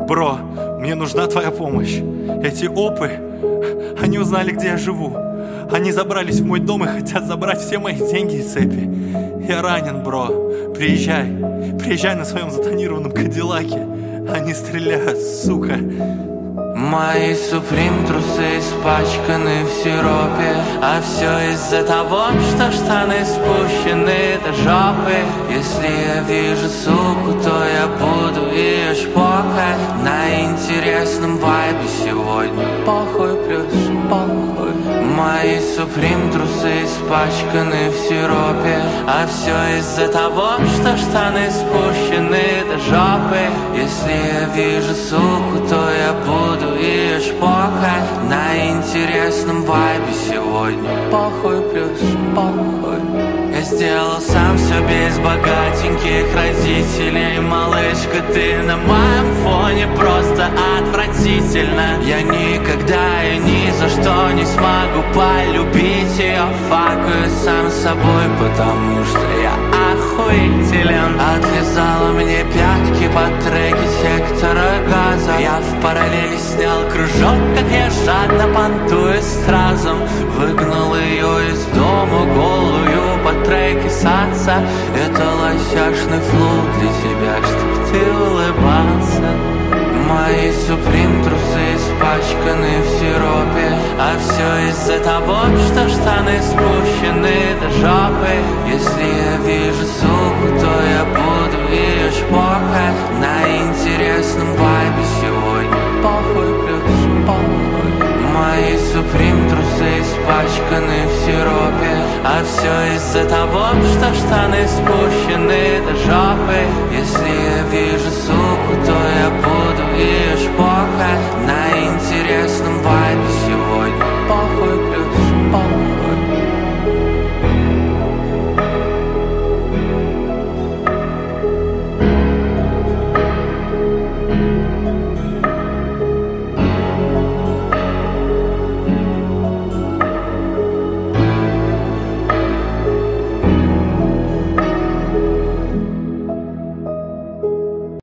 Бро, мне нужна твоя помощь. Эти опы, они узнали, где я живу. Они забрались в мой дом и хотят забрать все мои деньги и цепи. Я ранен, бро. Приезжай на своем затонированном кадиллаке. Они стреляют, сука. Мои Supreme трусы испачканы в сиропе, а все из-за того, что штаны спущены до жопы. Если я вижу суку, то я буду ее шпокать. На интересном вайбе сегодня похуй плюс похуй. Мои Supreme трусы испачканы в сиропе, а все из-за того, что штаны спущены до жопы. Если я вижу суку, то я буду ее шпокать. На интересном вайбе сегодня похуй плюс похуй. Я сделал сам все без богатеньких родителей. Малышка, ты на моем фоне просто отвратительно. Я никогда и ни за что не смогу полюбить ее. Факаю сам собой, потому что я охуителен. Отлизала мне пятки по треке сектора газа. Я в параллели снял кружок, как я жадно понтуюсь разом. Выгнал ее из дома голую по треке саца. Это лосяшный флоу для тебя, чтоб ты улыбался. Мои Supreme трусы испачканы в сиропе, а все из-за того, что штаны спущены до жопы. Если я вижу суку, то я буду ее шпокать. На интересном вайбе сегодня похуй плюс похуй. Мои Supreme трусы испачканы в сиропе, а все из-за того, что штаны спущены до жопы. Если я вижу суку, то я